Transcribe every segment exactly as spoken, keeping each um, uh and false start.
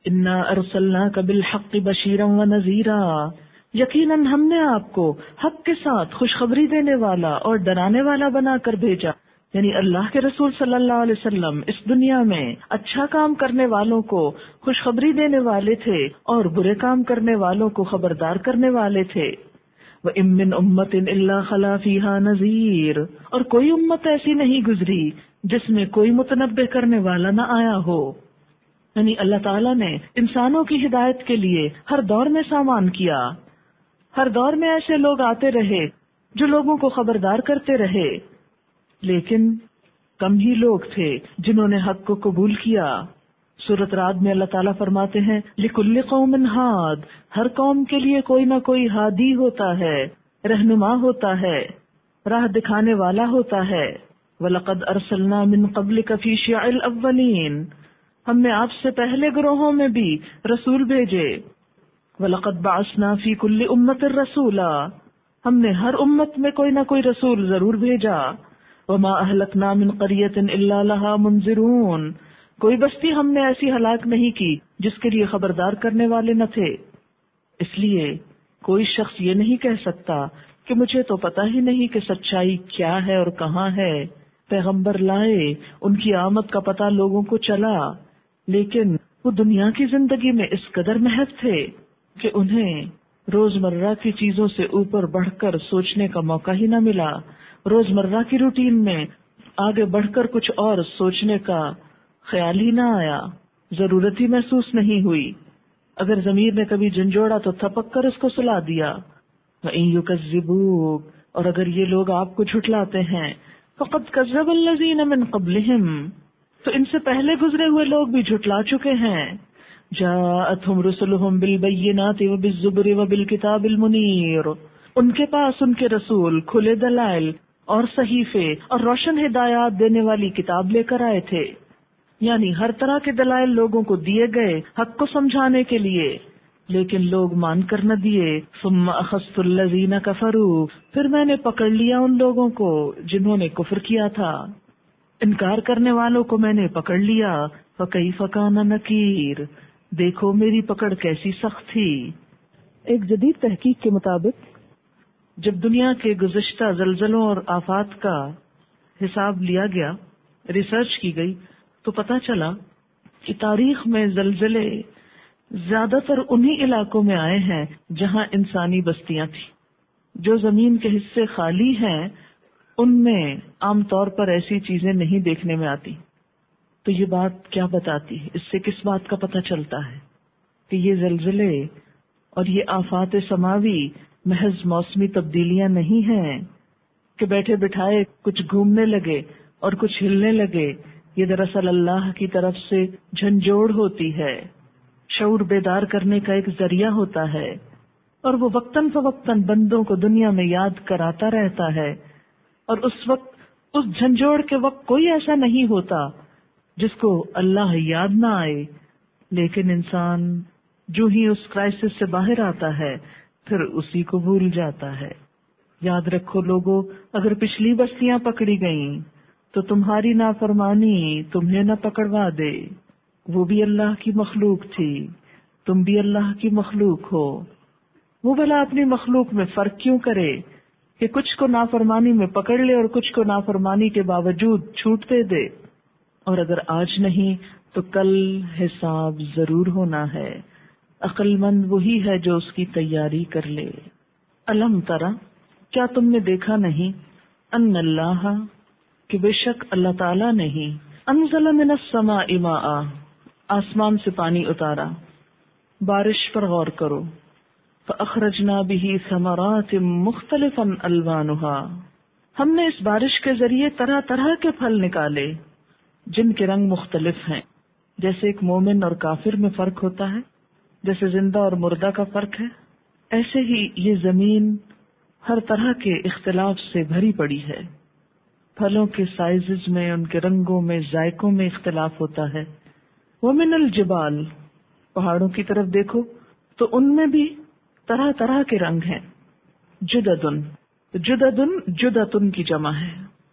انا ارسلناک بالحق بشیرا ونذیرا، یقیناً ہم نے آپ کو حق کے ساتھ خوشخبری دینے والا اور ڈرانے والا بنا کر بھیجا. یعنی اللہ کے رسول صلی اللہ علیہ وسلم اس دنیا میں اچھا کام کرنے والوں کو خوشخبری دینے والے تھے اور برے کام کرنے والوں کو خبردار کرنے والے تھے. وَإِن مِّنْ أُمَّةٍ إِلَّا خَلَا فِيهَا نَذِيرٌ، اور کوئی امت ایسی نہیں گزری جس میں کوئی متنبہ کرنے والا نہ آیا ہو. یعنی اللہ تعالیٰ نے انسانوں کی ہدایت کے لیے ہر دور میں سامان کیا، ہر دور میں ایسے لوگ آتے رہے جو لوگوں کو خبردار کرتے رہے، لیکن کم ہی لوگ تھے جنہوں نے حق کو قبول کیا. سورۃ رعد میں اللہ تعالیٰ فرماتے ہیں لِكُلِّ قَوْمٍ ہاد، ہر قوم کے لیے کوئی نہ کوئی ہادی ہوتا ہے، رہنما ہوتا ہے، راہ دکھانے والا ہوتا ہے. وَلَقَدْ أَرْسَلْنَا مِن قَبْلِكَ فِي شِيَعِ الْأَوَّلِينَ، ہم نے آپ سے پہلے گروہوں میں بھی رسول بھیجے. وَلَقَدْ بَعَثْنَا فِي كُلِّ أُمَّةٍ رَسُولًا، ہم نے ہر امت میں کوئی نہ کوئی رسول ضرور بھیجا. وَمَا أَهْلَكْنَا مِن قَرْيَةٍ إِلَّا لَهَا مُنذِرُونَ، کوئی بستی ہم نے ایسی ہلاک نہیں کی جس کے لیے خبردار کرنے والے نہ تھے. اس لیے کوئی شخص یہ نہیں کہہ سکتا کہ مجھے تو پتہ ہی نہیں کہ سچائی کیا ہے اور کہاں ہے. پیغمبر لائے، ان کی آمد کا پتہ لوگوں کو چلا، لیکن وہ دنیا کی زندگی میں اس قدر محو تھے کہ انہیں روزمرہ کی چیزوں سے اوپر بڑھ کر سوچنے کا موقع ہی نہ ملا. روزمرہ کی روٹین میں آگے بڑھ کر کچھ اور سوچنے کا خیال ہی نہ آیا، ضرورت ہی محسوس نہیں ہوئی. اگر ضمیر نے کبھی جھنجھوڑا تو تھپک کر اس کو سلا دیا. وَإِن يُكَذِّبُوكَ، اور اگر یہ لوگ آپ کو جھٹلاتے ہیں، فَقَدْ كَذَّبَ الَّذِينَ مِن قَبْلِهِمْ، تو ان سے پہلے گزرے ہوئے لوگ بھی جھٹلا چکے ہیں. جاءتهم رسلهم بالبينات وبالزبر وبالكتاب المنير، ان کے پاس ان کے رسول کھلے دلائل اور صحیفے اور روشن ہدایات دینے والی کتاب لے کر آئے تھے. یعنی ہر طرح کے دلائل لوگوں کو دیے گئے حق کو سمجھانے کے لیے، لیکن لوگ مان کر نہ دیے. ثم اخذت الذین کفروا، پھر میں نے پکڑ لیا ان لوگوں کو جنہوں نے کفر کیا تھا، انکار کرنے والوں کو میں نے پکڑ لیا. فکیف کان نکیر، دیکھو میری پکڑ کیسی سخت تھی. ایک جدید تحقیق کے مطابق جب دنیا کے گزشتہ زلزلوں اور آفات کا حساب لیا گیا، ریسرچ کی گئی، تو پتہ چلا کہ تاریخ میں زلزلے زیادہ تر انہی علاقوں میں آئے ہیں جہاں انسانی بستیاں تھیں. جو زمین کے حصے خالی ہیں ان میں عام طور پر ایسی چیزیں نہیں دیکھنے میں آتی. تو یہ بات کیا بتاتی ہے؟ اس سے کس بات کا پتہ چلتا ہے کہ یہ زلزلے اور یہ آفات سماوی محض موسمی تبدیلیاں نہیں ہیں کہ بیٹھے بٹھائے کچھ گھومنے لگے اور کچھ ہلنے لگے. یہ دراصل اللہ کی طرف سے جھنجھوڑ ہوتی ہے، شعور بیدار کرنے کا ایک ذریعہ ہوتا ہے، اور وہ وقتاً فوقتاً بندوں کو دنیا میں یاد کراتا رہتا ہے. اور اس وقت اس جھنجھوڑ کے وقت کوئی ایسا نہیں ہوتا جس کو اللہ یاد نہ آئے، لیکن انسان جو ہی اس کرائسس سے باہر آتا ہے پھر اسی کو بھول جاتا ہے. یاد رکھو لوگوں، اگر پچھلی بستیاں پکڑی گئیں تو تمہاری نافرمانی تمہیں نہ پکڑوا دے. وہ بھی اللہ کی مخلوق تھی، تم بھی اللہ کی مخلوق ہو. وہ بھلا اپنی مخلوق میں فرق کیوں کرے کہ کچھ کو نافرمانی میں پکڑ لے اور کچھ کو نافرمانی کے باوجود چھوٹ دے دے. اور اگر آج نہیں تو کل حساب ضرور ہونا ہے. عقل مند وہی ہے جو اس کی تیاری کر لے. الم ترا، کیا تم نے دیکھا نہیں، ان اللہ، کہ بے شک اللہ تعالیٰ نے ہی انزل من السماء ماء، آسمان سے پانی اتارا. بارش پر غور کرو. فاخرجنا به ثمرات مختلفا الوانها، ہم نے اس بارش کے ذریعے طرح طرح کے پھل نکالے جن کے رنگ مختلف ہیں. جیسے ایک مومن اور کافر میں فرق ہوتا ہے، جیسے زندہ اور مردہ کا فرق ہے، ایسے ہی یہ زمین ہر طرح کے اختلاف سے بھری پڑی ہے. پھلوں کے سائزز میں، ان کے رنگوں میں، ذائقوں میں اختلاف ہوتا ہے. ومن الجبال، پہاڑوں کی طرف دیکھو تو ان میں بھی طرح طرح کے رنگ ہیں. جددن، جددن جدتن کی جمع ہے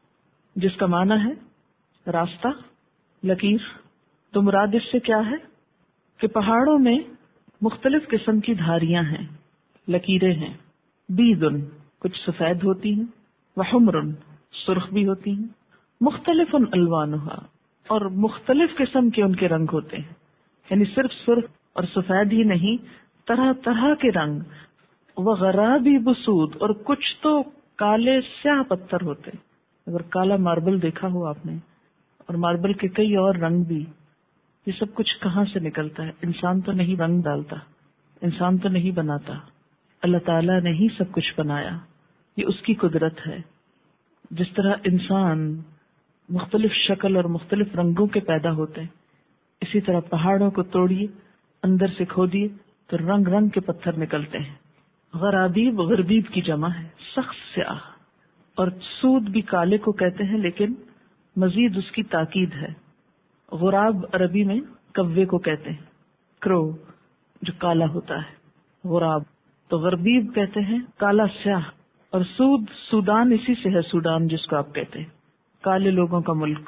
جس کا معنی ہے راستہ، لکیر. تو مراد اس سے کیا ہے؟ کہ پہاڑوں میں مختلف قسم کی دھاریاں ہیں، لکیریں ہیں، بیدن کچھ سفید ہوتی ہیں، وحمرن سرخ بھی ہوتی ہیں، مختلف الوانھا اور مختلف قسم کے ان کے رنگ ہوتے ہیں، یعنی صرف سرخ اور سفید ہی نہیں، طرح طرح کے رنگ، وغرابی بسود اور کچھ تو کالے سیاہ پتھر ہوتے ہیں۔ اگر کالا ماربل دیکھا ہو آپ نے، اور ماربل کے کئی اور رنگ بھی، یہ سب کچھ کہاں سے نکلتا ہے؟ انسان تو نہیں رنگ ڈالتا، انسان تو نہیں بناتا، اللہ تعالیٰ نے ہی سب کچھ بنایا، یہ اس کی قدرت ہے۔ جس طرح انسان مختلف شکل اور مختلف رنگوں کے پیدا ہوتے ہیں، اسی طرح پہاڑوں کو توڑیے، اندر سے کھودیے تو رنگ رنگ کے پتھر نکلتے ہیں۔ غرابیب غربیب کی جمع ہے، سخت سیاہ، اور سود بھی کالے کو کہتے ہیں لیکن مزید اس کی تاکید ہے۔ غراب عربی میں کوے کو کہتے ہیں، کرو جو کالا ہوتا ہے، غراب۔ تو غربیب کہتے ہیں کالا سیاہ، اور سود سودان اسی سے ہے، سودان جس کو آپ کہتے ہیں، کالے لوگوں کا ملک۔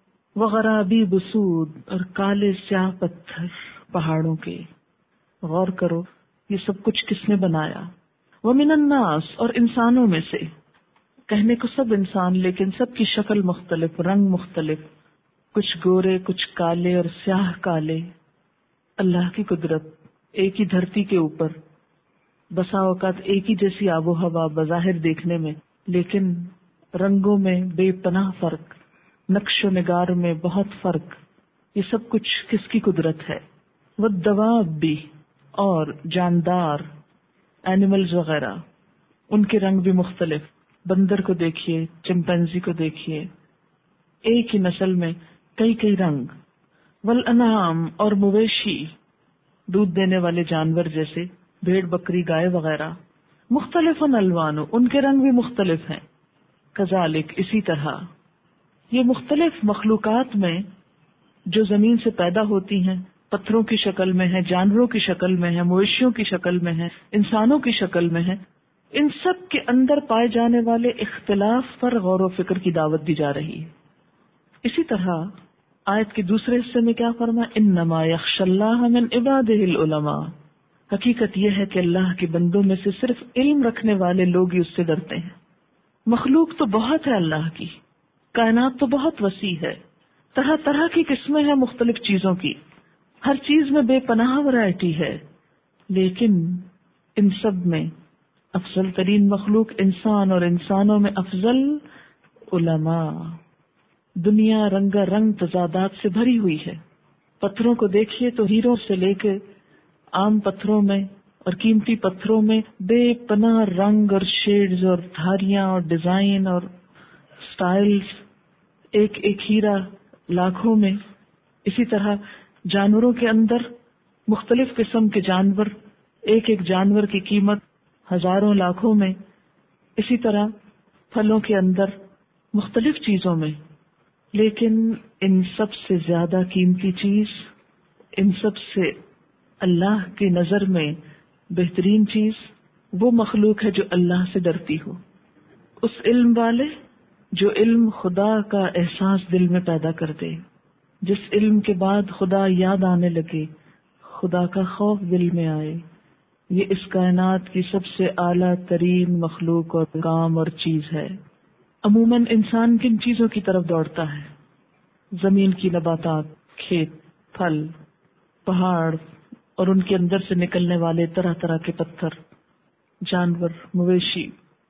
وغرابیب سود، اور کالے سیاہ پتھر پہاڑوں کے۔ غور کرو یہ سب کچھ کس نے بنایا؟ ومن الناس، اور انسانوں میں سے، کہنے کو سب انسان لیکن سب کی شکل مختلف، رنگ مختلف، کچھ گورے کچھ کالے اور سیاہ کالے۔ اللہ کی قدرت، ایک ہی دھرتی کے اوپر بسا اوقات ایک ہی جیسی آب و ہوا بظاہر دیکھنے میں، لیکن رنگوں میں بے پناہ فرق، نقش و نگار میں بہت فرق۔ یہ سب کچھ کس کی قدرت ہے؟ والدواب بھی، اور جاندار اینیملز وغیرہ، ان کے رنگ بھی مختلف۔ بندر کو دیکھیے، چمپینزی کو دیکھیے، ایک ہی نسل میں کئی کئی رنگ۔ والانعام، اور مویشی، دودھ دینے والے جانور جیسے بھیڑ بکری گائے وغیرہ، مختلف الوان، ان کے رنگ بھی مختلف ہیں۔ کذالک، اسی طرح، یہ مختلف مخلوقات میں جو زمین سے پیدا ہوتی ہیں، پتھروں کی شکل میں ہے، جانوروں کی شکل میں ہے، مویشیوں کی شکل میں ہے، انسانوں کی شکل میں ہے، ان سب کے اندر پائے جانے والے اختلاف پر غور و فکر کی دعوت دی جا رہی ہے۔ اسی طرح آیت کے دوسرے حصے میں کیا فرمایا؟ انما یخشی اللہ من عبادہ العلماء، حقیقت یہ ہے کہ اللہ کے بندوں میں سے صرف علم رکھنے والے لوگ ہی اس سے ڈرتے ہیں۔ مخلوق تو بہت ہے اللہ کی، کائنات تو بہت وسیع ہے، طرح طرح کی قسمیں ہیں مختلف چیزوں کی، ہر چیز میں بے پناہ ورائٹی ہے، لیکن ان سب میں افضل ترین مخلوق انسان، اور انسانوں میں افضل علماء۔ دنیا رنگا رنگ تضادات سے بھری ہوئی ہے۔ پتھروں کو دیکھیے تو ہیروں سے لے کے عام پتھروں میں اور قیمتی پتھروں میں بے پناہ رنگ اور شیڈز اور دھاریاں اور ڈیزائن اور سٹائلز، ایک ایک ہیرا لاکھوں میں۔ اسی طرح جانوروں کے اندر مختلف قسم کے جانور، ایک ایک جانور کی قیمت ہزاروں لاکھوں میں۔ اسی طرح پھلوں کے اندر مختلف چیزوں میں، لیکن ان سب سے زیادہ قیمتی چیز، ان سب سے اللہ کی نظر میں بہترین چیز وہ مخلوق ہے جو اللہ سے ڈرتی ہو، اس علم والے جو علم خدا کا احساس دل میں پیدا کر دے، جس علم کے بعد خدا یاد آنے لگے، خدا کا خوف دل میں آئے۔ یہ اس کائنات کی سب سے اعلیٰ ترین مخلوق اور کام اور چیز ہے۔ عموماً انسان کن چیزوں کی طرف دوڑتا ہے؟ زمین کی نباتات، کھیت، پھل، پہاڑ اور ان کے اندر سے نکلنے والے طرح طرح کے پتھر، جانور، مویشی۔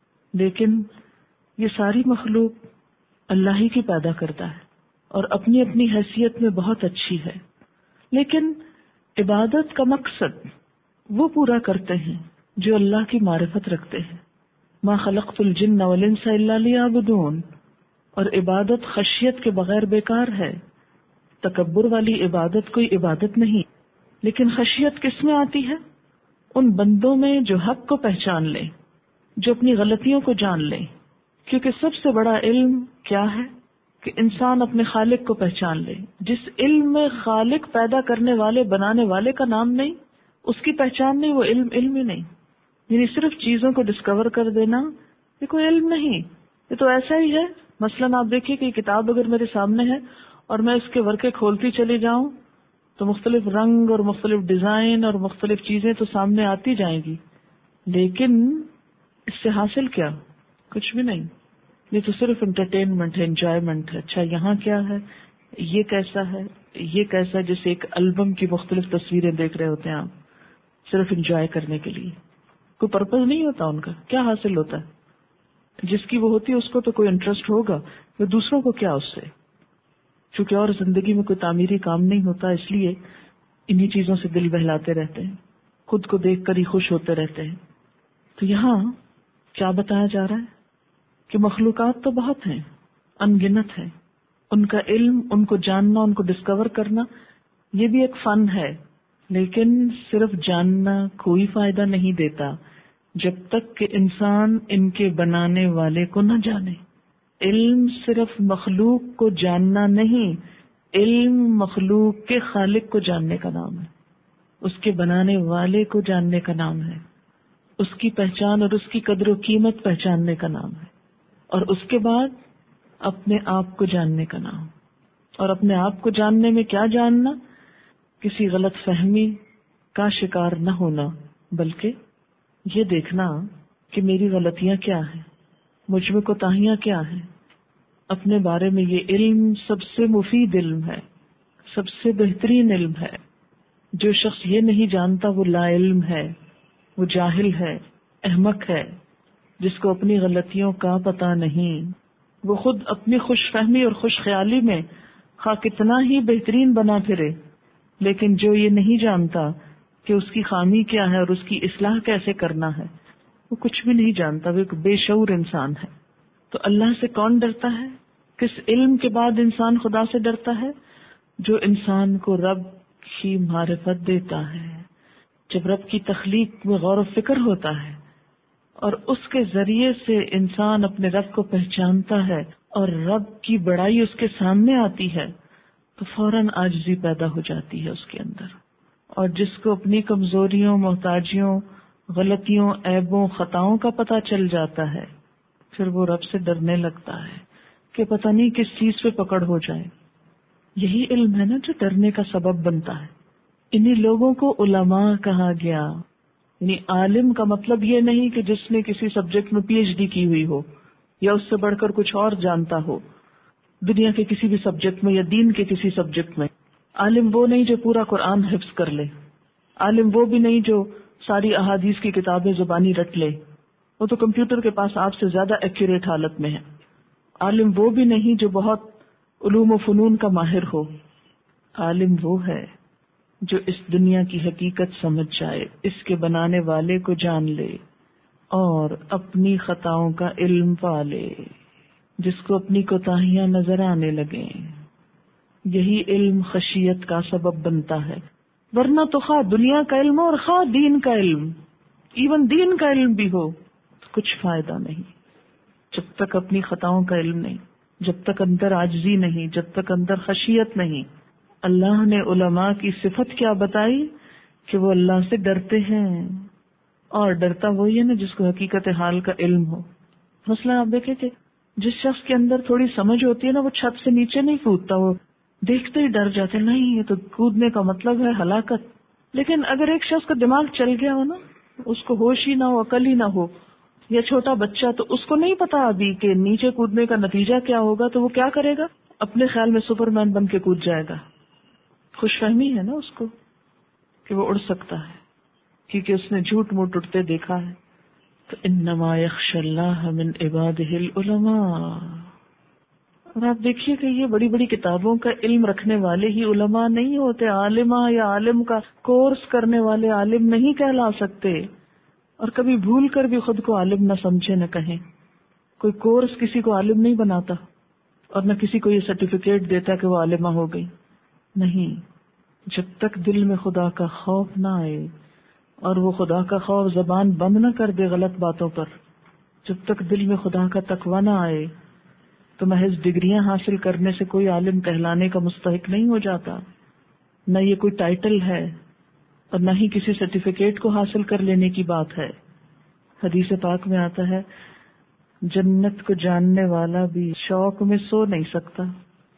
لیکن یہ ساری مخلوق اللہ ہی کی پیدا کرتا ہے اور اپنی اپنی حیثیت میں بہت اچھی ہے، لیکن عبادت کا مقصد وہ پورا کرتے ہیں جو اللہ کی معرفت رکھتے ہیں۔ ما خلقت الجن والانس الا لیعبدون، اور عبادت خشیت کے بغیر بیکار ہے۔ تکبر والی عبادت کوئی عبادت نہیں، لیکن خشیت کس میں آتی ہے؟ ان بندوں میں جو حق کو پہچان لیں، جو اپنی غلطیوں کو جان لیں، کیونکہ سب سے بڑا علم کیا ہے کہ انسان اپنے خالق کو پہچان لے۔ جس علم میں خالق پیدا کرنے والے بنانے والے کا نام نہیں، اس کی پہچان نہیں، وہ علم علم ہی نہیں۔ یعنی صرف چیزوں کو ڈسکور کر دینا یہ کوئی علم نہیں، یہ تو ایسا ہی ہے۔ مثلاً آپ دیکھیے کہ یہ کتاب اگر میرے سامنے ہے اور میں اس کے ورقے کھولتی چلی جاؤں تو مختلف رنگ اور مختلف ڈیزائن اور مختلف چیزیں تو سامنے آتی جائیں گی، لیکن اس سے حاصل کیا؟ کچھ بھی نہیں. یہ تو صرف انٹرٹینمنٹ ہے، انجوائمنٹ ہے. اچھا یہاں کیا ہے، یہ کیسا ہے، یہ کیسا ہے، جیسے ایک البم کی مختلف تصویریں دیکھ رہے ہوتے ہیں آپ، صرف انجوائے کرنے کے لیے. کوئی پرپز نہیں ہوتا ان کا. کیا حاصل ہوتا ہے؟ جس کی وہ ہوتی ہے اس کو تو کوئی انٹرسٹ ہوگا، تو دوسروں کو کیا اس سے؟ چونکہ اور زندگی میں کوئی تعمیری کام نہیں ہوتا، اس لیے انہی چیزوں سے دل بہلاتے رہتے ہیں، خود کو دیکھ کر ہی خوش ہوتے رہتے ہیں. تو یہاں کیا بتایا جا رہا ہے کہ مخلوقات تو بہت ہیں، ان گنت ہیں. ان کا علم، ان کو جاننا، ان کو ڈسکور کرنا، یہ بھی ایک فن ہے. لیکن صرف جاننا کوئی فائدہ نہیں دیتا جب تک کہ انسان ان کے بنانے والے کو نہ جانے. علم صرف مخلوق کو جاننا نہیں، علم مخلوق کے خالق کو جاننے کا نام ہے، اس کے بنانے والے کو جاننے کا نام ہے، اس کی پہچان اور اس کی قدر و قیمت پہچاننے کا نام ہے، اور اس کے بعد اپنے آپ کو جاننے کا نام. اور اپنے آپ کو جاننے میں کیا جاننا؟ کسی غلط فہمی کا شکار نہ ہونا، بلکہ یہ دیکھنا کہ میری غلطیاں کیا ہیں، مجھ میں کوتاہیاں کیا ہیں. اپنے بارے میں یہ علم سب سے مفید علم ہے، سب سے بہترین علم ہے. جو شخص یہ نہیں جانتا وہ لا علم ہے، وہ جاہل ہے، احمق ہے، جس کو اپنی غلطیوں کا پتہ نہیں. وہ خود اپنی خوش فہمی اور خوش خیالی میں خواہ کتنا ہی بہترین بنا پھرے، لیکن جو یہ نہیں جانتا کہ اس کی خامی کیا ہے اور اس کی اصلاح کیسے کرنا ہے، وہ کچھ بھی نہیں جانتا، وہ ایک بے شعور انسان ہے. تو اللہ سے کون ڈرتا ہے؟ کس علم کے بعد انسان خدا سے ڈرتا ہے؟ جو انسان کو رب کی معرفت دیتا ہے. جب رب کی تخلیق میں غور و فکر ہوتا ہے اور اس کے ذریعے سے انسان اپنے رب کو پہچانتا ہے اور رب کی بڑائی اس کے سامنے آتی ہے، تو فوراً عاجزی پیدا ہو جاتی ہے اس کے اندر. اور جس کو اپنی کمزوریوں، محتاجیوں، غلطیوں، عیبوں، خطاؤں کا پتہ چل جاتا ہے، پھر وہ رب سے ڈرنے لگتا ہے کہ پتہ نہیں کس چیز پہ پکڑ ہو جائے. یہی علم ہے نا جو ڈرنے کا سبب بنتا ہے. انہی لوگوں کو علماء کہا گیا. یعنی عالم کا مطلب یہ نہیں کہ جس نے کسی سبجیکٹ میں پی ایچ ڈی کی ہوئی ہو یا اس سے بڑھ کر کچھ اور جانتا ہو دنیا کے کسی بھی سبجیکٹ میں یا دین کے کسی سبجیکٹ میں. عالم وہ نہیں جو پورا قرآن حفظ کر لے، عالم وہ بھی نہیں جو ساری احادیث کی کتابیں زبانی رٹ لے، وہ تو کمپیوٹر کے پاس آپ سے زیادہ ایکوریٹ حالت میں ہے. عالم وہ بھی نہیں جو بہت علوم و فنون کا ماہر ہو. عالم وہ ہے جو اس دنیا کی حقیقت سمجھ جائے، اس کے بنانے والے کو جان لے اور اپنی خطاؤں کا علم پا لے، جس کو اپنی کوتاہیاں نظر آنے لگیں. یہی علم خشیت کا سبب بنتا ہے. ورنہ تو خواہ دنیا کا علم ہو اور خواہ دین کا علم، ایون دین کا علم بھی ہو، کچھ فائدہ نہیں جب تک اپنی خطاؤں کا علم نہیں، جب تک اندر عاجزی نہیں، جب تک اندر خشیت نہیں. اللہ نے علماء کی صفت کیا بتائی کہ وہ اللہ سے ڈرتے ہیں، اور ڈرتا وہی ہے نا جس کو حقیقت حال کا علم ہو. مثلا آپ دیکھیں کہ جس شخص کے اندر تھوڑی سمجھ ہوتی ہے نا، وہ چھت سے نیچے نہیں کودتا، وہ دیکھتے ہی ڈر جاتے، نہیں یہ تو کودنے کا مطلب ہے ہلاکت. لیکن اگر ایک شخص کا دماغ چل گیا ہو نا، اس کو ہوش ہی نہ ہو، عقل ہی نہ ہو، یا چھوٹا بچہ، تو اس کو نہیں پتا ابھی کہ نیچے کودنے کا نتیجہ کیا ہوگا، تو وہ کیا کرے گا؟ اپنے خیال میں سپر مین بن کے کود جائے گا. خوش فہمی ہے نا اس کو کہ وہ اڑ سکتا ہے، کیونکہ اس نے جھوٹ موٹ اڑتے دیکھا ہے. تو انما یخشی اللہ من عبادہ العلماء. اور آپ دیکھیے کہ یہ بڑی بڑی کتابوں کا علم رکھنے والے ہی علماء نہیں ہوتے. عالمہ یا عالم کا کورس کرنے والے عالم نہیں کہلا سکتے. اور کبھی بھول کر بھی خود کو عالم نہ سمجھے، نہ کہیں. کوئی کورس کسی کو عالم نہیں بناتا، اور نہ کسی کو یہ سرٹیفکیٹ دیتا کہ وہ عالمہ ہو گئی. نہیں، جب تک دل میں خدا کا خوف نہ آئے اور وہ خدا کا خوف زبان بند نہ کر دے غلط باتوں پر، جب تک دل میں خدا کا تقوی نہ آئے تو محض ڈگریاں حاصل کرنے سے کوئی عالم کہلانے کا مستحق نہیں ہو جاتا. نہ یہ کوئی ٹائٹل ہے اور نہ ہی کسی سرٹیفکیٹ کو حاصل کر لینے کی بات ہے. حدیث پاک میں آتا ہے جنت کو جاننے والا بھی شوق میں سو نہیں سکتا.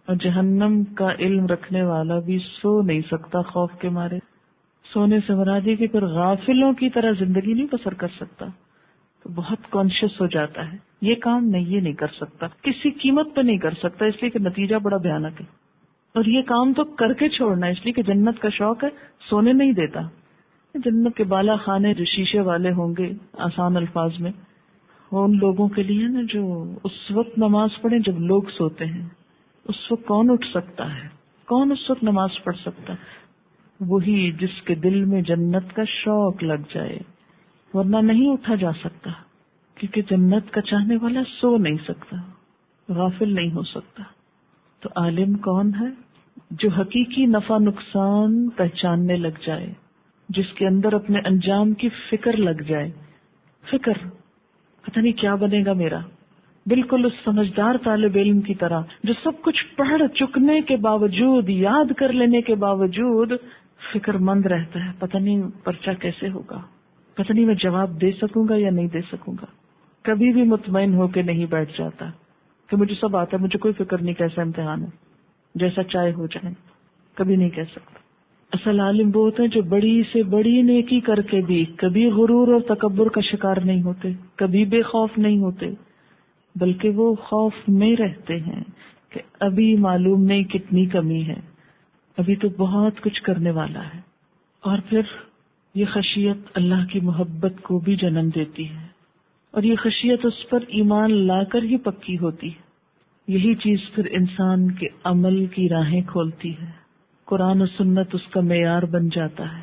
اور جہنم کا علم رکھنے والا بھی سو نہیں سکتا خوف کے مارے. سونے سے مراد یہ کہ پھر غافلوں کی طرح زندگی نہیں بسر کر سکتا، تو بہت کانشیس ہو جاتا ہے یہ کام نہیں، یہ نہیں کر سکتا، کسی قیمت پہ نہیں کر سکتا، اس لیے کہ نتیجہ بڑا بھیانک ہے. اور یہ کام تو کر کے چھوڑنا ہے، اس لیے کہ جنت کا شوق ہے، سونے نہیں دیتا. جنت کے بالا خانے جو شیشے والے ہوں گے آسان الفاظ میں، وہ ان لوگوں کے لیے نا جو اس وقت نماز پڑھیں جب لوگ سوتے ہیں. اس وقت کون اٹھ سکتا ہے؟ کون اس وقت نماز پڑھ سکتا ہے؟ وہی جس کے دل میں جنت کا شوق لگ جائے، ورنہ نہیں اٹھا جا سکتا، کیونکہ جنت کا چاہنے والا سو نہیں سکتا، غافل نہیں ہو سکتا. تو عالم کون ہے؟ جو حقیقی نفع نقصان پہچاننے لگ جائے، جس کے اندر اپنے انجام کی فکر لگ جائے. فکر پتہ نہیں کیا بنے گا میرا، بالکل اس سمجھدار طالب علم کی طرح جو سب کچھ پڑھ چکنے کے باوجود، یاد کر لینے کے باوجود فکر مند رہتا ہے، پتہ نہیں پرچہ کیسے ہوگا، پتہ نہیں میں جواب دے سکوں گا یا نہیں دے سکوں گا. کبھی بھی مطمئن ہو کے نہیں بیٹھ جاتا کہ مجھے سب آتا ہے، مجھے کوئی فکر نہیں کیسا امتحان ہے، جیسا چاہے ہو جائے. کبھی نہیں کہہ سکتا. اصل عالم وہ ہوتے ہیں جو بڑی سے بڑی نیکی کر کے بھی کبھی غرور اور تکبر کا شکار نہیں ہوتے، کبھی بے خوف نہیں ہوتے، بلکہ وہ خوف میں رہتے ہیں کہ ابھی معلوم نہیں کتنی کمی ہے، ابھی تو بہت کچھ کرنے والا ہے. اور پھر یہ خشیت اللہ کی محبت کو بھی جنم دیتی ہے، اور یہ خشیت اس پر ایمان لا کر ہی پکی ہوتی ہے. یہی چیز پھر انسان کے عمل کی راہیں کھولتی ہے. قرآن و سنت اس کا معیار بن جاتا ہے،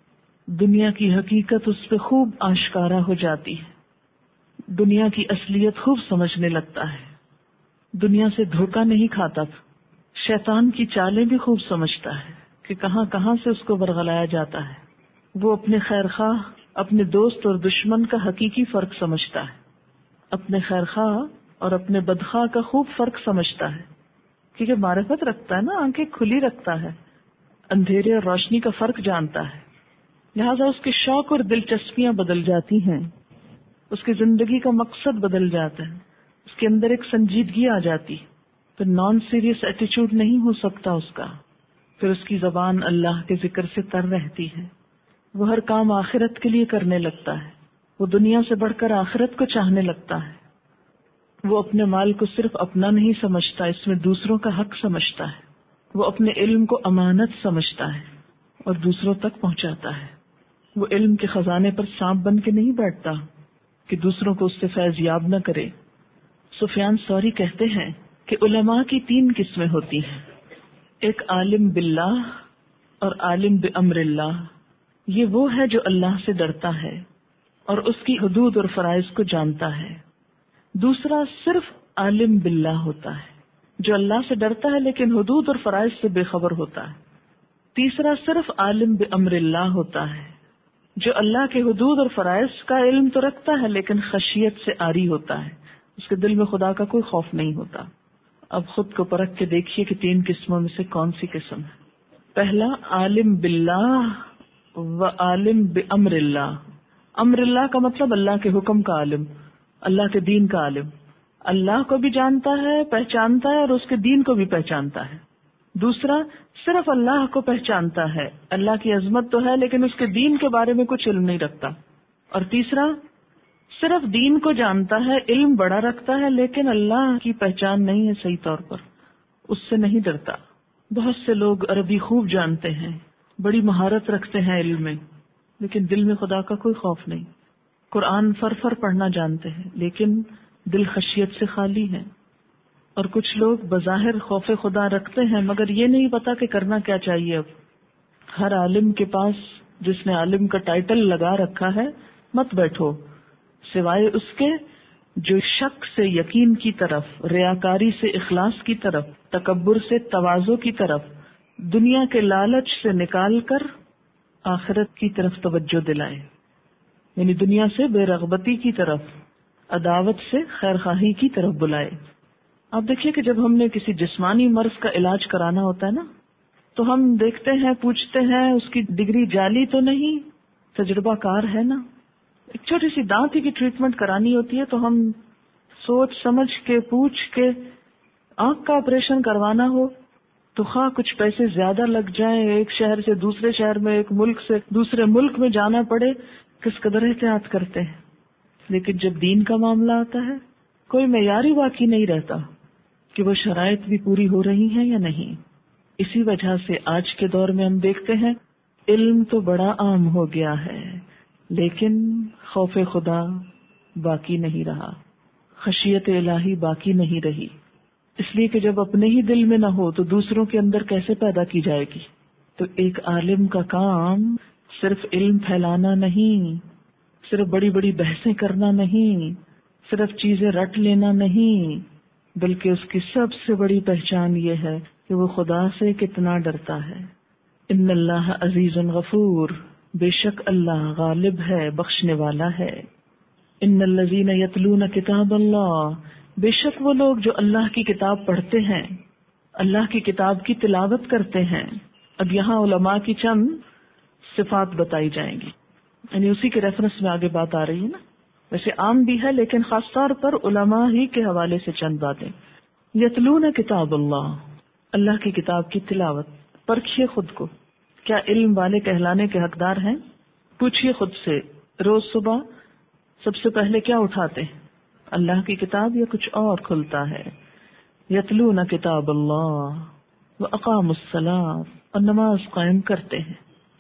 دنیا کی حقیقت اس پہ خوب آشکارا ہو جاتی ہے، دنیا کی اصلیت خوب سمجھنے لگتا ہے، دنیا سے دھوکہ نہیں کھاتا، شیطان کی چالیں بھی خوب سمجھتا ہے کہ کہاں کہاں سے اس کو ورغلایا جاتا ہے. وہ اپنے خیر خواہ، اپنے دوست اور دشمن کا حقیقی فرق سمجھتا ہے، اپنے خیر خواہ اور اپنے بدخواہ کا خوب فرق سمجھتا ہے، کیونکہ معرفت رکھتا ہے نا، آنکھیں کھلی رکھتا ہے، اندھیرے اور روشنی کا فرق جانتا ہے. لہذا اس کے شوق اور دلچسپیاں بدل جاتی ہیں، اس کی زندگی کا مقصد بدل جاتا ہے، اس کے اندر ایک سنجیدگی آ جاتی. تو نان سیریس ایٹیچیوڈ نہیں ہو سکتا اس کا. پھر اس کی زبان اللہ کے ذکر سے تر رہتی ہے، وہ ہر کام آخرت کے لیے کرنے لگتا ہے، وہ دنیا سے بڑھ کر آخرت کو چاہنے لگتا ہے. وہ اپنے مال کو صرف اپنا نہیں سمجھتا، اس میں دوسروں کا حق سمجھتا ہے. وہ اپنے علم کو امانت سمجھتا ہے اور دوسروں تک پہنچاتا ہے. وہ علم کے خزانے پر سانپ بن کے نہیں بیٹھتا کہ دوسروں کو اس سے فیض یاب نہ کرے. سفیان ثوری کہتے ہیں کہ علماء کی تین قسمیں ہوتی ہیں، ایک عالم باللہ اور عالم بامر اللہ. یہ وہ ہے جو اللہ سے ڈرتا ہے اور اس کی حدود اور فرائض کو جانتا ہے. دوسرا صرف عالم باللہ ہوتا ہے جو اللہ سے ڈرتا ہے لیکن حدود اور فرائض سے بے خبر ہوتا ہے. تیسرا صرف عالم بامر اللہ ہوتا ہے جو اللہ کے حدود اور فرائض کا علم تو رکھتا ہے لیکن خشیت سے عاری ہوتا ہے، اس کے دل میں خدا کا کوئی خوف نہیں ہوتا. اب خود کو پرکھ کے دیکھیے کہ تین قسموں میں سے کون سی قسم ہے. پہلا عالم باللہ و عالم بامر اللہ. امر اللہ کا مطلب اللہ کے حکم کا عالم، اللہ کے دین کا عالم، اللہ کو بھی جانتا ہے، پہچانتا ہے اور اس کے دین کو بھی پہچانتا ہے. دوسرا صرف اللہ کو پہچانتا ہے، اللہ کی عظمت تو ہے لیکن اس کے دین کے بارے میں کچھ علم نہیں رکھتا. اور تیسرا صرف دین کو جانتا ہے، علم بڑا رکھتا ہے لیکن اللہ کی پہچان نہیں ہے صحیح طور پر، اس سے نہیں ڈرتا. بہت سے لوگ عربی خوب جانتے ہیں، بڑی مہارت رکھتے ہیں علم میں، لیکن دل میں خدا کا کوئی خوف نہیں. قرآن فر فر پڑھنا جانتے ہیں لیکن دل خشیت سے خالی ہے. اور کچھ لوگ بظاہر خوف خدا رکھتے ہیں مگر یہ نہیں پتا کہ کرنا کیا چاہیے. اب ہر عالم کے پاس جس نے عالم کا ٹائٹل لگا رکھا ہے مت بیٹھو، سوائے اس کے جو شک سے یقین کی طرف، ریاکاری سے اخلاص کی طرف، تکبر سے تواضع کی طرف، دنیا کے لالچ سے نکال کر آخرت کی طرف توجہ دلائے، یعنی دنیا سے بے رغبتی کی طرف، عداوت سے خیر خواہی کی طرف بلائے. آپ دیکھیے کہ جب ہم نے کسی جسمانی مرض کا علاج کرانا ہوتا ہے نا، تو ہم دیکھتے ہیں، پوچھتے ہیں اس کی ڈگری جعلی تو نہیں، تجربہ کار ہے نا. ایک چھوٹی سی دانت کی ٹریٹمنٹ کرانی ہوتی ہے تو ہم سوچ سمجھ کے، پوچھ کے، آنکھ کا آپریشن کروانا ہو تو خواہ کچھ پیسے زیادہ لگ جائیں، ایک شہر سے دوسرے شہر میں، ایک ملک سے دوسرے ملک میں جانا پڑے، کس قدر احتیاط کرتے ہیں. لیکن جب دین کا معاملہ آتا ہے کوئی معیار ہی باقی نہیں رہتا کہ وہ شرائط بھی پوری ہو رہی ہیں یا نہیں. اسی وجہ سے آج کے دور میں ہم دیکھتے ہیں علم تو بڑا عام ہو گیا ہے، لیکن خوف خدا باقی نہیں رہا، خشیت الہی باقی نہیں رہی. اس لیے کہ جب اپنے ہی دل میں نہ ہو تو دوسروں کے اندر کیسے پیدا کی جائے گی. تو ایک عالم کا کام صرف علم پھیلانا نہیں، صرف بڑی بڑی بحثیں کرنا نہیں، صرف چیزیں رٹ لینا نہیں، بلکہ اس کی سب سے بڑی پہچان یہ ہے کہ وہ خدا سے کتنا ڈرتا ہے. ان اللہ عزیز غفور، بے شک اللہ غالب ہے، بخشنے والا ہے. ان الذین یتلون کتاب اللہ، بے شک وہ لوگ جو اللہ کی کتاب پڑھتے ہیں، اللہ کی کتاب کی تلاوت کرتے ہیں. اب یہاں علماء کی چند صفات بتائی جائیں گی، یعنی اسی کے ریفرنس میں آگے بات آ رہی ہے نا. ویسے عام بھی ہے لیکن خاص طور پر علماء ہی کے حوالے سے چند باتیں. یتلون کتاب اللہ، اللہ کی کتاب کی تلاوت. پرکھیے خود کو، کیا علم والے کہلانے کے حقدار ہیں؟ پوچھئے خود سے، روز صبح سب سے پہلے کیا اٹھاتے ہیں؟ اللہ کی کتاب یا کچھ اور کھلتا ہے؟ یتلون کتاب اللہ واقاموا الصلاۃ، اور نماز قائم کرتے ہیں.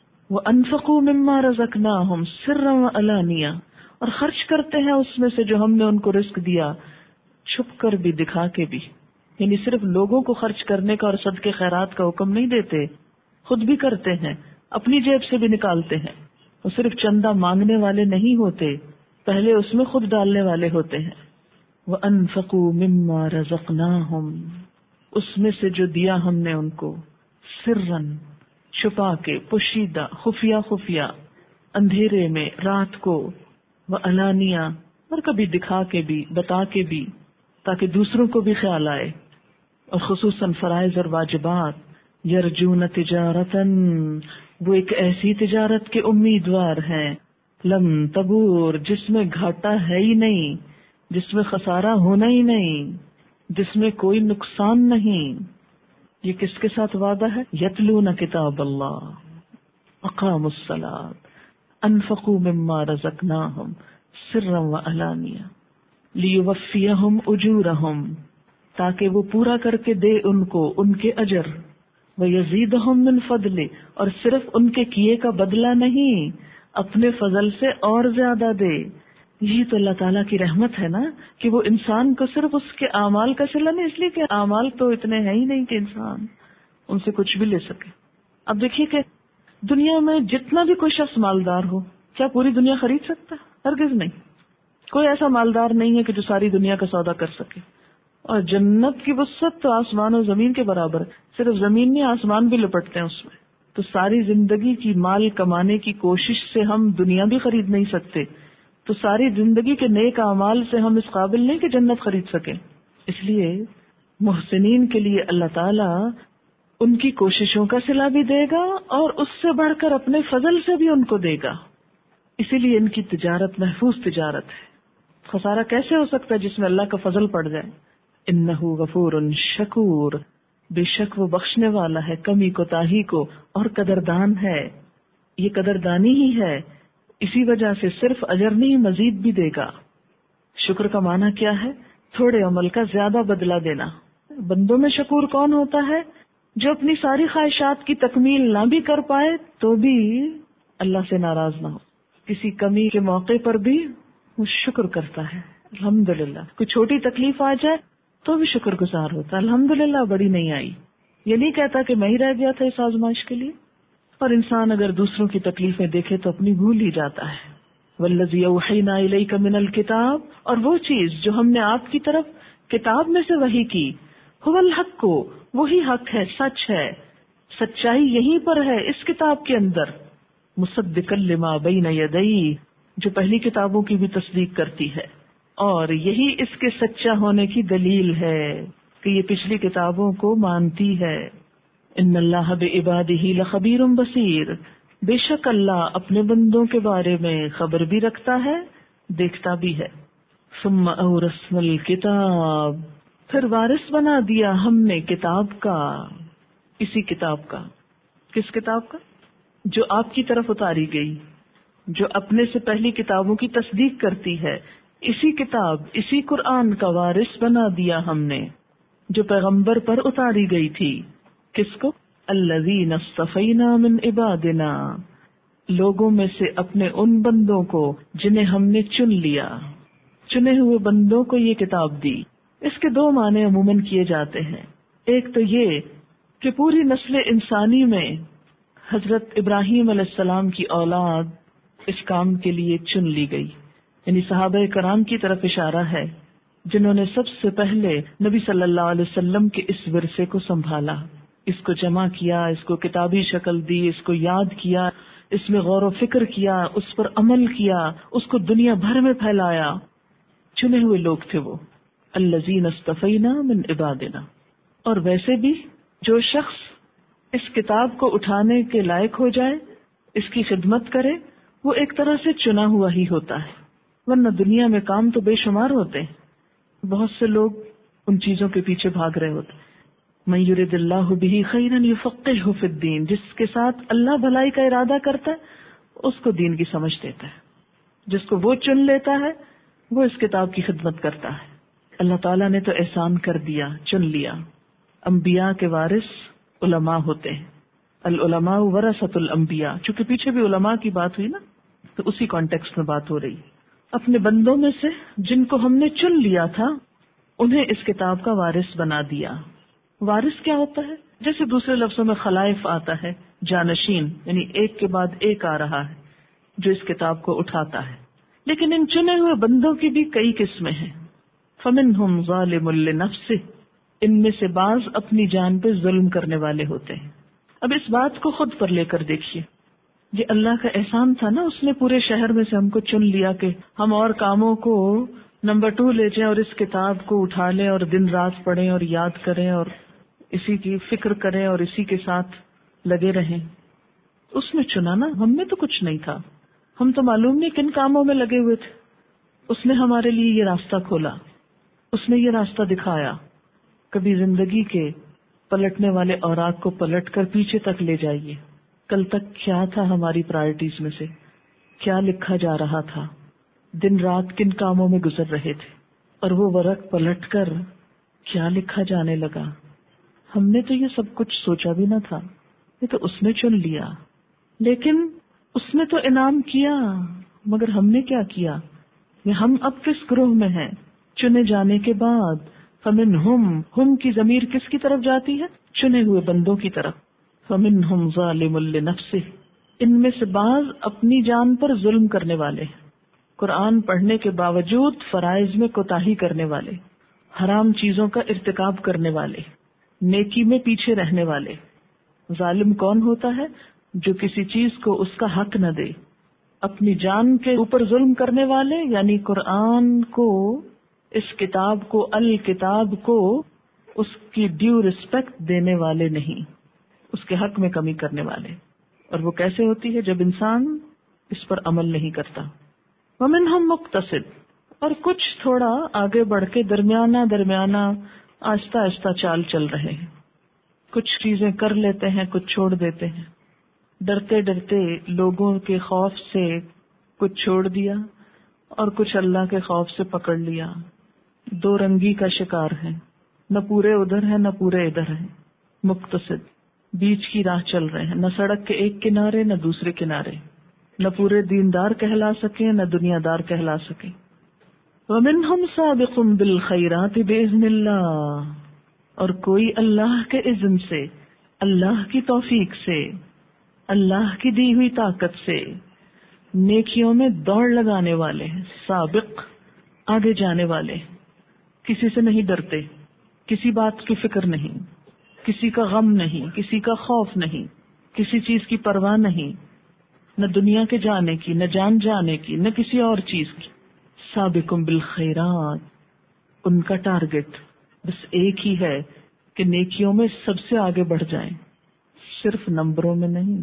وانفقوا مما رزقناہم سرا وعلانیہ، اور خرچ کرتے ہیں اس میں سے جو ہم نے ان کو رزق دیا، چھپ کر بھی دکھا کے بھی. یعنی صرف لوگوں کو خرچ کرنے کا اور صدقے خیرات کا حکم نہیں دیتے، خود بھی کرتے ہیں، اپنی جیب سے بھی نکالتے ہیں. وہ صرف چندہ مانگنے والے نہیں ہوتے، پہلے اس میں خود ڈالنے والے ہوتے ہیں. وَأَنفَقُوا مِمَّا رَزَقْنَاهُمْ، اس میں سے جو دیا ہم نے ان کو، سرًا، چھپا کے، پوشیدہ، خفیہ خفیہ، اندھیرے میں، رات کو، وَعَلَانِيَةً، اور کبھی دکھا کے بھی، بتا کے بھی، تاکہ دوسروں کو بھی خیال آئے. اور خصوصاً فرائض اور واجبات. یرجون تجارتاً، وہ ایک ایسی تجارت کے امیدوار ہیں، لم تبور، جس میں گھاٹا ہے ہی نہیں، جس میں خسارہ ہونا ہی نہیں، جس میں کوئی نقصان نہیں. یہ کس کے ساتھ وعدہ ہے؟ یتلون کتاب اللہ، اقاموا الصلاۃ، انفقوا مما رزقناہم سرا وعلانیہ، لیوفیہم اجورہم، تاکہ وہ پورا کر کے دے ان کو ان کے اجر. ویزیدہم من فضلہ، اور صرف ان کے کیے کا بدلہ نہیں، اپنے فضل سے اور زیادہ دے. یہی تو اللہ تعالیٰ کی رحمت ہے نا، کہ وہ انسان کو صرف اس کے اعمال کا صلہ نہیں، اس لیے کہ اعمال تو اتنے ہیں ہی نہیں کہ انسان ان سے کچھ بھی لے سکے. اب دیکھیے کہ دنیا میں جتنا بھی کوئی شخص مالدار ہو، کیا پوری دنیا خرید سکتا ہے؟ ہرگز نہیں. کوئی ایسا مالدار نہیں ہے کہ جو ساری دنیا کا سودا کر سکے. اور جنت کی وسعت تو آسمان و زمین کے برابر ہے، صرف زمین نہیں، آسمان بھی لپٹتے ہیں اس میں. تو ساری زندگی کی مال کمانے کی کوشش سے ہم دنیا بھی خرید نہیں سکتے، تو ساری زندگی کے نیک اعمال سے ہم اس قابل نہیں کہ جنت خرید سکیں. اس لیے محسنین کے لیے اللہ تعالیٰ ان کی کوششوں کا صلہ بھی دے گا اور اس سے بڑھ کر اپنے فضل سے بھی ان کو دے گا. اسی لیے ان کی تجارت محفوظ تجارت ہے. خسارہ کیسے ہو سکتا ہے جس میں اللہ کا فضل پڑ جائے؟ انہ غفور شکور، بے شک وہ بخشنے والا ہے کمی کوتاہی کو اور قدردان ہے. یہ قدردانی ہی ہے، اسی وجہ سے صرف اجر نہیں مزید بھی دے گا. شکر کا معنی کیا ہے؟ تھوڑے عمل کا زیادہ بدلہ دینا. بندوں میں شکور کون ہوتا ہے؟ جو اپنی ساری خواہشات کی تکمیل نہ بھی کر پائے تو بھی اللہ سے ناراض نہ ہو. کسی کمی کے موقع پر بھی وہ شکر کرتا ہے، الحمدللہ. کوئی چھوٹی تکلیف آ جائے تو بھی شکر گزار ہوتا ہے، الحمدللہ بڑی نہیں آئی. یہ نہیں کہتا کہ میں ہی رہ گیا تھا اس آزمائش کے لیے. اور انسان اگر دوسروں کی تکلیفیں دیکھے تو اپنی بھول ہی جاتا ہے. والذی اوحینا الیک من الکتاب، اور وہ چیز جو ہم نے آپ کی طرف کتاب میں سے وحی کی، هو الحق کو، وہی حق ہے، سچ ہے، سچائی یہیں پر ہے اس کتاب کے اندر. مصدقا لما بین یدیہ، جو پہلی کتابوں کی بھی تصدیق کرتی ہے، اور یہی اس کے سچا ہونے کی دلیل ہے کہ یہ پچھلی کتابوں کو مانتی ہے. ان اللہ بعبادہ لخبیر بصیر، بے شک اللہ اپنے بندوں کے بارے میں خبر بھی رکھتا ہے، دیکھتا بھی ہے. ثم اورثنا الکتاب، پھر وارث بنا دیا ہم نے کتاب کا. اسی کتاب کا. کس کتاب کا؟ جو آپ کی طرف اتاری گئی، جو اپنے سے پہلی کتابوں کی تصدیق کرتی ہے. اسی کتاب، اسی قرآن کا وارث بنا دیا ہم نے جو پیغمبر پر اتاری گئی تھی. کس کو؟ الذین اصطفینا من عبادنا، لوگوں میں سے اپنے ان بندوں کو جنہیں ہم نے چن لیا. چنے ہوئے بندوں کو یہ کتاب دی. اس کے دو معنی عموماً کیے جاتے ہیں. ایک تو یہ کہ پوری نسل انسانی میں حضرت ابراہیم علیہ السلام کی اولاد اس کام کے لیے چن لی گئی، یعنی صحابہ کرام کی طرف اشارہ ہے جنہوں نے سب سے پہلے نبی صلی اللہ علیہ وسلم کے اس ورثے کو سنبھالا، اس کو جمع کیا، اس کو کتابی شکل دی، اس کو یاد کیا، اس میں غور و فکر کیا، اس پر عمل کیا، اس کو دنیا بھر میں پھیلایا. چنے ہوئے لوگ تھے وہ، الذین اصطفینا من عبادنا. اور ویسے بھی جو شخص اس کتاب کو اٹھانے کے لائق ہو جائے، اس کی خدمت کرے، وہ ایک طرح سے چنا ہوا ہی ہوتا ہے. ورنہ دنیا میں کام تو بے شمار ہوتے ہیں، بہت سے لوگ ان چیزوں کے پیچھے بھاگ رہے ہوتے ہیں. من یرد اللہ بہ خیرا یفقہہ فی الدین، جس کے ساتھ اللہ بھلائی کا ارادہ کرتا ہے اس کو دین کی سمجھ دیتا ہے. جس کو وہ چن لیتا ہے وہ اس کتاب کی خدمت کرتا ہے. اللہ تعالیٰ نے تو احسان کر دیا، چن لیا. انبیاء کے وارث علماء ہوتے ہیں. العلماء ورثۃ الانبیاء، چونکہ پیچھے بھی علماء کی بات ہوئی نا، تو اسی کانٹیکسٹ میں بات ہو رہی. اپنے بندوں میں سے جن کو ہم نے چن لیا تھا انہیں اس کتاب کا وارث بنا دیا. وارث کیا ہوتا ہے؟ جیسے دوسرے لفظوں میں خلائف آتا ہے، جانشین، یعنی ایک کے بعد ایک آ رہا ہے جو اس کتاب کو اٹھاتا ہے. لیکن ان چنے ہوئے بندوں کی بھی کئی قسمیں ہیں. فمنہم ظالم لنفسہ، ان میں سے بعض اپنی جان پہ ظلم کرنے والے ہوتے ہیں. اب اس بات کو خود پر لے کر دیکھیے، یہ اللہ کا احسان تھا نا، اس نے پورے شہر میں سے ہم کو چن لیا کہ ہم اور کاموں کو نمبر ٹو لے جائیں اور اس کتاب کو اٹھا لیں اور دن رات پڑھیں اور یاد کریں اور اسی کی فکر کریں اور اسی کے ساتھ لگے رہیں. اس نے چنا نا، ہم میں تو کچھ نہیں تھا، ہم تو معلوم نہیں کن کاموں میں لگے ہوئے تھے. اس نے ہمارے لیے یہ راستہ کھولا، اس نے یہ راستہ دکھایا. کبھی زندگی کے پلٹنے والے اوراق کو پلٹ کر پیچھے تک لے جائیے. کل تک کیا تھا ہماری پرائرٹیز میں سے، کیا لکھا جا رہا تھا، دن رات کن کاموں میں گزر رہے تھے، اور وہ ورق پلٹ کر کیا لکھا جانے لگا. ہم نے تو یہ سب کچھ سوچا بھی نہ تھا، یہ تو اس نے چن لیا. لیکن اس نے تو انعام کیا، مگر ہم نے کیا کیا؟ ہم اب کس گروہ میں ہیں؟ چنے جانے کے بعد فمنہم، ہم کی ضمیر کس کی طرف جاتی ہے؟ چنے ہوئے بندوں کی طرف. فمنہم ظالم لنفسہ، ان میں سے بعض اپنی جان پر ظلم کرنے والے، قرآن پڑھنے کے باوجود فرائض میں کوتاہی کرنے والے، حرام چیزوں کا ارتکاب کرنے والے، نیکی میں پیچھے رہنے والے. ظالم کون ہوتا ہے؟ جو کسی چیز کو اس کا حق نہ دے. اپنی جان کے اوپر ظلم کرنے والے یعنی قرآن کو، اس کتاب کو، الکتاب کو اس کی ڈیو رسپیکٹ دینے والے نہیں، اس کے حق میں کمی کرنے والے. اور وہ کیسے ہوتی ہے؟ جب انسان اس پر عمل نہیں کرتا. ومنہم مقتصد، اور کچھ تھوڑا آگے بڑھ کے درمیانہ درمیانہ آہستہ آہستہ چال چل رہے ہیں. کچھ چیزیں کر لیتے ہیں، کچھ چھوڑ دیتے ہیں. ڈرتے ڈرتے لوگوں کے خوف سے کچھ چھوڑ دیا اور کچھ اللہ کے خوف سے پکڑ لیا. دو رنگی کا شکار ہے، نہ پورے ادھر ہیں نہ پورے ادھر ہیں. مقتصد، بیچ کی راہ چل رہے ہیں، نہ سڑک کے ایک کنارے نہ دوسرے کنارے، نہ پورے دیندار کہلا سکیں نہ دنیا دار کہلا سکیں. ومنہم سابق بالخیرات باذن اللہ، اور کوئی اللہ کے اذن سے، اللہ کی توفیق سے، اللہ کی دی ہوئی طاقت سے نیکیوں میں دوڑ لگانے والے ہیں. سابق، آگے جانے والے، کسی سے نہیں ڈرتے، کسی بات کی فکر نہیں، کسی کا غم نہیں، کسی کا خوف نہیں، کسی چیز کی پرواہ نہیں، نہ دنیا کے جانے کی، نہ جان جانے کی، نہ کسی اور چیز کی. سابقم بالخیرات، ان کا ٹارگٹ بس ایک ہی ہے کہ نیکیوں میں سب سے آگے بڑھ جائیں، صرف نمبروں میں نہیں.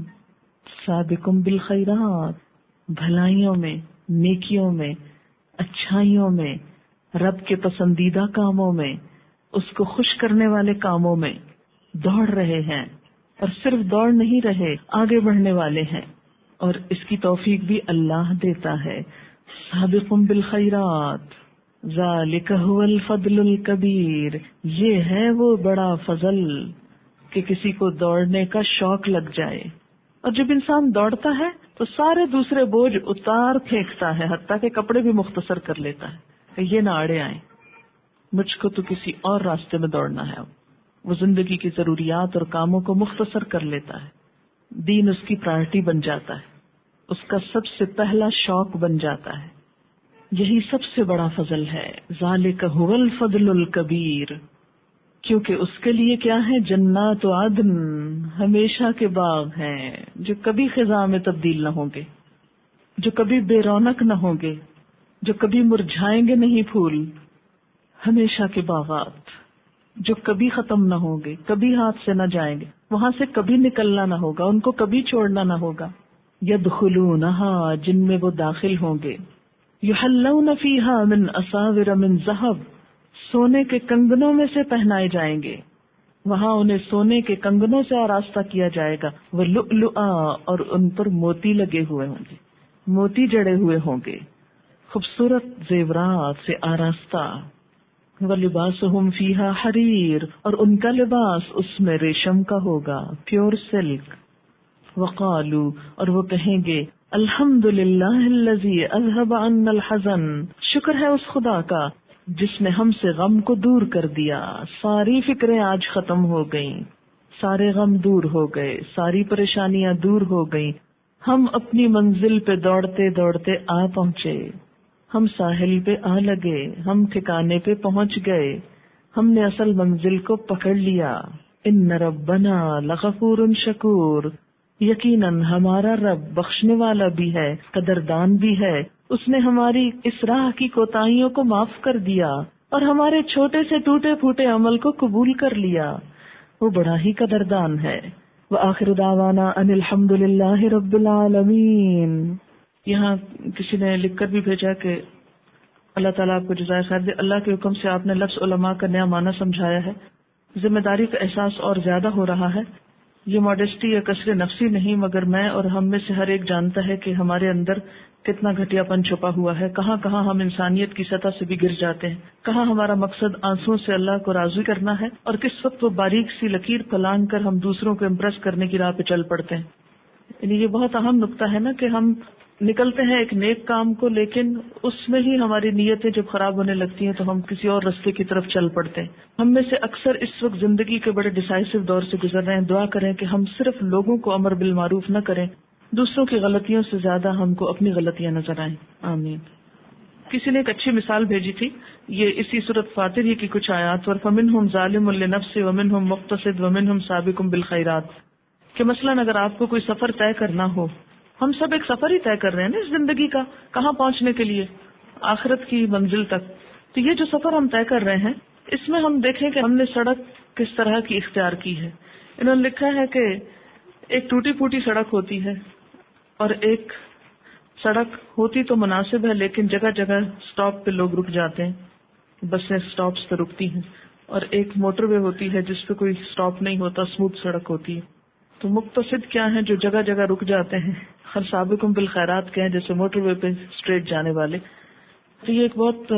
سابقم بالخیرات، بھلائیوں میں، نیکیوں میں، اچھائیوں میں، رب کے پسندیدہ کاموں میں، اس کو خوش کرنے والے کاموں میں دوڑ رہے ہیں. اور صرف دوڑ نہیں رہے، آگے بڑھنے والے ہیں، اور اس کی توفیق بھی اللہ دیتا ہے. سابقوا بالخیرات ذالک هو الفضل الکبیر، یہ ہے وہ بڑا فضل کہ کسی کو دوڑنے کا شوق لگ جائے. اور جب انسان دوڑتا ہے تو سارے دوسرے بوجھ اتار پھینکتا ہے، حتیٰ کہ کپڑے بھی مختصر کر لیتا ہے کہ یہ نہ آڑے آئیں، مجھ کو تو کسی اور راستے میں دوڑنا ہے. وہ زندگی کی ضروریات اور کاموں کو مختصر کر لیتا ہے، دین اس کی پرائرٹی بن جاتا ہے، اس کا سب سے پہلا شوق بن جاتا ہے. یہی سب سے بڑا فضل ہے. ذالک هو الفضل الکبیر، کیونکہ اس کے لیے کیا ہے؟ جنات و عدن، ہمیشہ کے باغ ہیں جو کبھی خزاں میں تبدیل نہ ہوں گے، جو کبھی بے رونق نہ ہوں گے، جو کبھی مرجھائیں گے نہیں پھول. ہمیشہ کے باغات جو کبھی ختم نہ ہوں گے، کبھی ہاتھ سے نہ جائیں گے، وہاں سے کبھی نکلنا نہ ہوگا، ان کو کبھی چھوڑنا نہ ہوگا. یدخلونہا، جن میں وہ داخل ہوں گے. یحلون فیہا من اساور من ذہب، سونے کے کنگنوں میں سے پہنائے جائیں گے، وہاں انہیں سونے کے کنگنوں سے آراستہ کیا جائے گا. وَلُؤْلُؤًا، اور ان پر موتی لگے ہوئے ہوں گے، موتی جڑے ہوئے ہوں گے، خوبصورت زیورات سے آراستہ. وَلِبَاسُهُمْ فِيهَا حَرِيرٌ، اور ان کا لباس اس میں ریشم کا ہوگا، پیور سلک. وَقَالُوا، اور وہ کہیں گے الحمد للہ الذی اذهب عنا الحزن، شکر ہے اس خدا کا جس نے ہم سے غم کو دور کر دیا. ساری فکریں آج ختم ہو گئیں، سارے غم دور ہو گئے، ساری پریشانیاں دور ہو گئیں. ہم اپنی منزل پہ دوڑتے دوڑتے آ پہنچے، ہم ساحل پہ آ لگے، ہم ٹھکانے پہ پہنچ گئے، ہم نے اصل منزل کو پکڑ لیا. ان ربنا لغفور شکور، یقیناً ہمارا رب بخشنے والا بھی ہے، قدردان بھی ہے. اس نے ہماری اس راہ کی کوتاہیوں کو معاف کر دیا اور ہمارے چھوٹے سے ٹوٹے پھوٹے عمل کو قبول کر لیا، وہ بڑا ہی قدردان ہے. وآخر دعوانا ان الحمد للہ رب العالمین. یہاں کسی نے لکھ کر بھی بھیجا کہ اللہ تعالیٰ آپ کو جزائے خیر دے، اللہ کے حکم سے آپ نے لفظ علماء کا نیا معنی سمجھایا ہے، ذمہ داری کا احساس اور زیادہ ہو رہا ہے. یہ ماڈیسٹی یا کثر نفسی نہیں، مگر میں اور ہم میں سے ہر ایک جانتا ہے کہ ہمارے اندر کتنا گھٹیا پن چھپا ہوا ہے، کہاں کہاں ہم انسانیت کی سطح سے بھی گر جاتے ہیں، کہاں ہمارا مقصد آنسوؤں سے اللہ کو راضی کرنا ہے، اور کس وقت وہ باریک سی لکیر پھلانگ کر ہم دوسروں کو امپریس کرنے کی راہ پہ چل پڑتے ہیں. یعنی یہ بہت اہم نقطہ ہے نا کہ ہم نکلتے ہیں ایک نیک کام کو، لیکن اس میں ہی ہماری نیتیں جب خراب ہونے لگتی ہیں تو ہم کسی اور راستے کی طرف چل پڑتے ہیں. ہم میں سے اکثر اس وقت زندگی کے بڑے ڈیسائسو دور سے گزر رہے ہیں. دعا کریں کہ ہم صرف لوگوں کو امر بالمعروف نہ کریں، دوسروں کی غلطیوں سے زیادہ ہم کو اپنی غلطیاں نظر آئیں. آمین. کسی نے ایک اچھی مثال بھیجی تھی، یہ اسی سورۃ فاطر ہی کی کچھ آیات، وَفَمِنْهُمْ ظَالِمٌ لِنَفْسِهِ وَمِنْهُمْ مُقْتَصِدٌ وَمِنْهُمْ سَابِقٌ بِالْخَيْرَاتِ، کہ مثلاً اگر آپ کو کوئی سفر طے کرنا ہو، ہم سب ایک سفر ہی طے کر رہے ہیں نا اس زندگی کا، کہاں پہنچنے کے لیے؟ آخرت کی منزل تک. تو یہ جو سفر ہم طے کر رہے ہیں، اس میں ہم دیکھیں کہ ہم نے سڑک کس طرح کی اختیار کی ہے. انہوں نے لکھا ہے کہ ایک ٹوٹی پھوٹی سڑک ہوتی ہے، اور ایک سڑک ہوتی تو مناسب ہے لیکن جگہ جگہ سٹاپ پہ لوگ رک جاتے ہیں، بسیں سٹاپس پہ رکتی ہیں. اور ایک موٹر وے ہوتی ہے جس پہ کوئی سٹاپ نہیں ہوتا، اسموتھ سڑک ہوتی ہے. تو مقتصد کیا ہیں؟ جو جگہ جگہ رک جاتے ہیں. ہر سابقوں بالخیرات کے ہیں، جیسے موٹر وے پہ اسٹریٹ جانے والے. تو یہ ایک بہت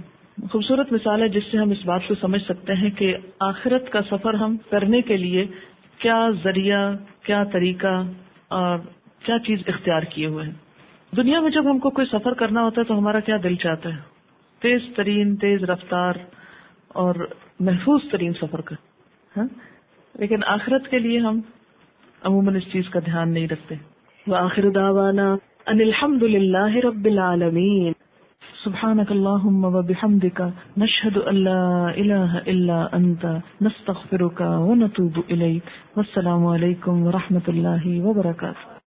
خوبصورت مثال ہے جس سے ہم اس بات کو سمجھ سکتے ہیں کہ آخرت کا سفر ہم کرنے کے لیے کیا ذریعہ، کیا طریقہ اور کیا چیز اختیار کیے ہوئے ہیں. دنیا میں جب ہم کو کوئی سفر کرنا ہوتا ہے تو ہمارا کیا دل چاہتا ہے؟ تیز ترین، تیز رفتار اور محفوظ ترین سفر کا. ہاں، لیکن آخرت کے لیے ہم عموماً اس چیز کا دھیان نہیں رکھتے. وآخر دعوانا ان الحمد للہ رب العالمین. سبحانک اللہم وبحمدک نشہد ان لا الہ الا انت نستغفرک ونتوب الیک. والسلام علیکم ورحمۃ اللہ وبرکاتہ.